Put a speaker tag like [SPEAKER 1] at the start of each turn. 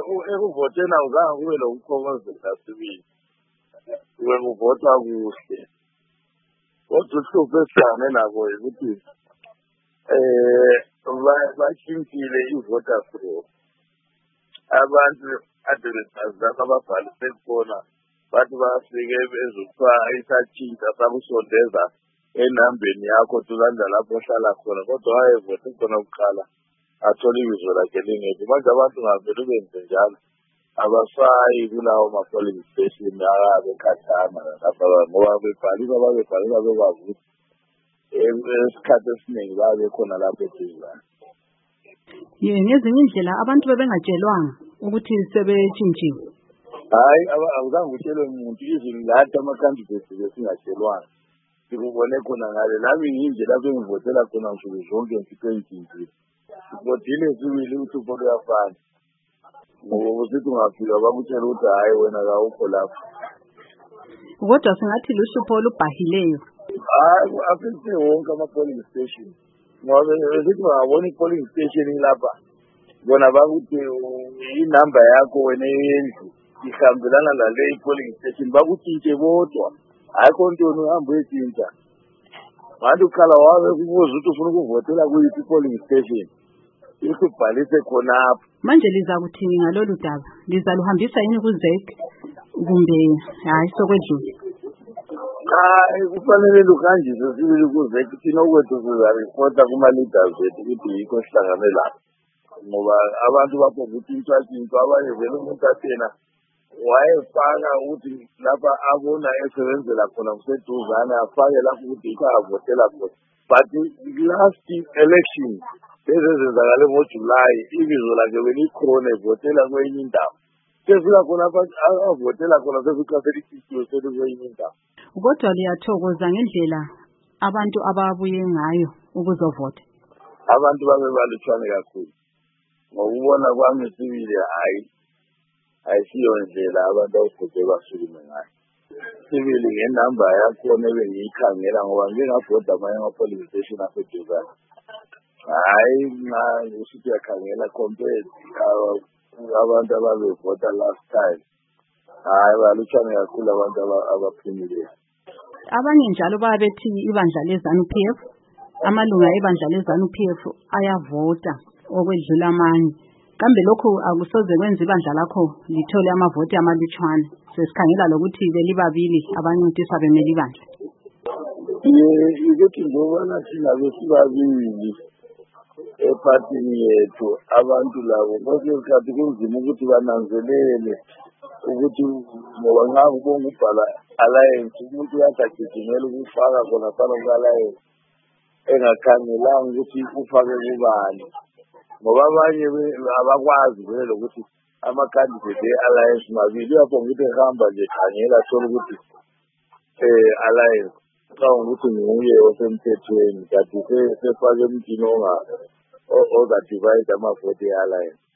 [SPEAKER 1] ekuvoteni awuzange kube lokukhongozela sibili. Wekuvotwa kuhle. Kodwa uhlupho esihlange nabo ukuthi bashintshile i-voter flow. Abantu ade besazama ababhalise khona bathi bafike bezokuthiwa isatshintsha sakusondeza enambeni yakho tulanda lapho ohlala khona kodwa wayevote khona kuqala athola ibizo lakhe lingekho. Manje abantu ngavele benze njalo abasayi kulawo ma-polling station akabe khatshana lapha ngoba bebhalisa bekwazi ukuthi esikhathi esiningi babe khona lapho eduzane.
[SPEAKER 2] Ngezinye indlela abantu bebengatshelwanga ukuthi sebetshintshiwe.
[SPEAKER 1] Hayi awuzange utshelwe umuntu izini lathi ama-candidates besingatshelwanga. Sikubone khona ngale lami yinje lapho engivotela khona nsuku zonke ngiphenjini. Sivotile sibili uthupho luyafana. Ngoba usithi ungafika bakutshela ukuthi hayi wena kawukho lapho.
[SPEAKER 2] Kodwa singathi luhlupho olubhahileyo.
[SPEAKER 1] Hayi afike wonke ama-polling station. Ngoba besithi ungabona i-polling station lapha bona bakuthi inamba yakho wena yendlu ihambelana nale i-polling station bakutshintshe bodwa. Hayi kontoni uhambe uyetshintsha. Manje ukhala wabe kubuza ukuthi ufuna ukuvotela kuyiphi i-polling station. Isibhalise khonapho.
[SPEAKER 2] Manje liza kuthini ngalolu daba? Liza luhambisa yini ku-ZEC kumbe hayi sokwedlule?
[SPEAKER 1] Kufanele luhanjiswe sibili ku-ZEC thina okwethu sizaripota kuma-leaders wethu ukuthi yikho sihlangane lapho. Ngoba abantu baphokutshintshwa abanye vele umuntu athena wayefaka ukuthi lapha abona esebenzela khona kuseduzane afake lapho ukuthi yikho avotela khona. But last election ezenzakale ngoJulayi ibizo lakhe belikhona evotela kwenye indawo. Sefika khona avotela khona sefika selikhiqiwe kwenye indawo.
[SPEAKER 2] Kodwa liyathokoza ngendlela abantu ababuye ngayo ukuzovota.
[SPEAKER 1] Abantu babebalutshwane kakhulu. Ngokubona kwami sibili ayisiyo ndlela abantu awufuthi basukume ngayo. Sibili ngenamba yakhona ebengiyikhangela ngoba ngingavota amanye ama-polling station aseduzane. Hayi nxa usithi uyakhangela compared abantu ababevota last time. Hayi balutshwane kakhulu abantu abaphimileyo.
[SPEAKER 2] Abanye njalo babethi ibandla leZANU-PF, amalunga ebandla leZANU-PF ayavota okwedlula amanye. Kambe lokho akusoze kwenza ibandla lakho lithole amavoti amalutshwane. Sesikhangela lokuthi belibabili abancintisa bemeli ibandla.
[SPEAKER 1] Ukuthi ngoba thina besibabili epartini yethu abantu labo kwesikhathi kunzima ukuthi bananzelele ukuthi ngoba nxa ubonga ubhala alliance umuntu uyagijimela ukufaka khona phana ku-alliance engakhangelanga ukuthi ufake kubani. Ngoba abanye abakwazi vele ukuthi ama-candidate e-alliance mabili uyabonga ukuthi ehamba nje khangela athola ukuthi alliance ngicabanga ukuthi nguye osemthethweni kanti sefake emntwini ozadivide amavoti e-alliance.